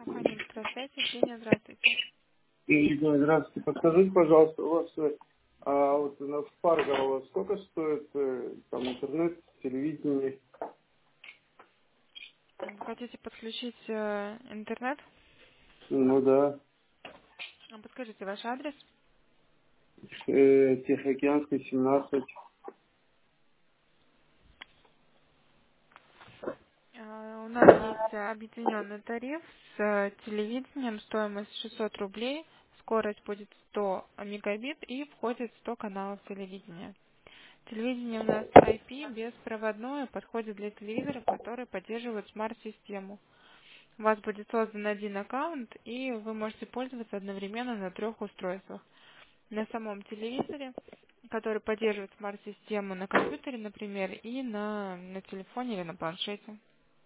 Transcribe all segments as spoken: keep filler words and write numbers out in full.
Компания «Экстрасвязь», Евгения, здравствуйте. Евгений, здравствуйте. Подскажите, пожалуйста, у вас э, а, вот на Fargo у вас сколько стоит э, там интернет, телевидение? Вы хотите подключить э, интернет? Ну да. А подскажите ваш адрес. Э, Тихоокеанский семнадцать. Э, У нас есть э, объединенный тариф с э, телевидением, стоимость шестьсот рублей, скорость будет сто мегабит и входит сто каналов телевидения. Телевидение у нас ай пи беспроводное, подходит для телевизоров, которые поддерживают смарт-систему. У вас будет создан один аккаунт, и вы можете пользоваться одновременно на трех устройствах. На самом телевизоре, который поддерживает смарт-систему на компьютере, например, и на, на телефоне или на планшете.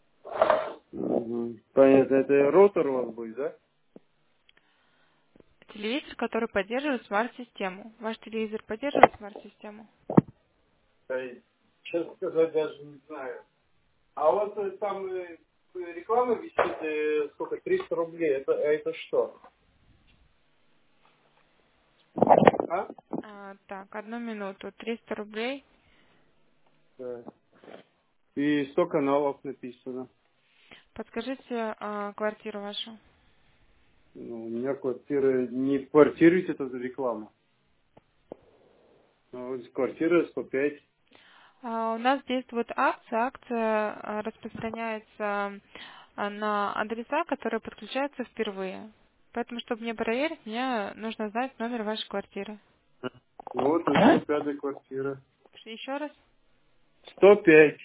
Мгм. Понятно. Это ротор у вас будет, да? Телевизор, который поддерживает смарт-систему. Ваш телевизор поддерживает смарт-систему? Ой, сейчас сказать даже не знаю. А вот э, там э, реклама висит, э, сколько, триста рублей. Это, а это что? А? А, так, одну минуту. триста рублей. Да. И сто каналов написано. Подскажите а, квартиру вашу. Ну, у меня квартира не в квартире, это реклама. Ну, вот квартира сто пять. А, у нас действует акция. Акция а, распространяется а, на адреса, которые подключаются впервые. Поэтому, чтобы мне проверить, мне нужно знать номер вашей квартиры. Вот, это сто пятая квартира. Еще раз. сто пять.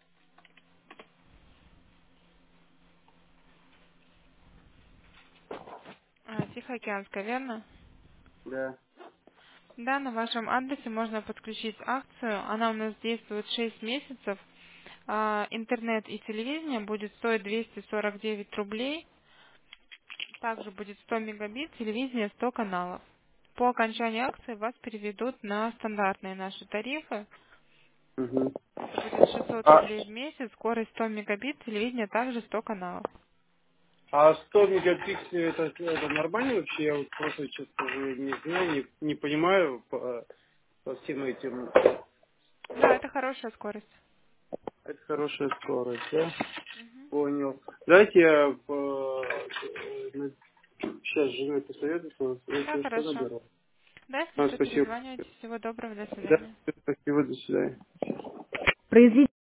А, Тихоокеанская, верно? Да. Да, на вашем адресе можно подключить акцию. Она у нас действует шесть месяцев. А, интернет и телевидение будет стоить двести сорок девять рублей. Также будет сто мегабит, телевидение сто каналов. По окончании акции вас переведут на стандартные наши тарифы. Мгм. Это будет шестьсот А, рублей в месяц, скорость сто мегабит, телевидение также сто каналов. а сто мегапикселей это, это нормально вообще? Я вот просто сейчас уже не знаю, не, не понимаю по, по всем этим. Да, это хорошая скорость. Это хорошая скорость, да? Мгм. Понял. Давайте я по, сейчас с женой посоветую, Да, если что, хорошо. наберу. Да, если А, что, спасибо. перезванивайте. Всего доброго, до Да, свидания. спасибо, до свидания. Произведение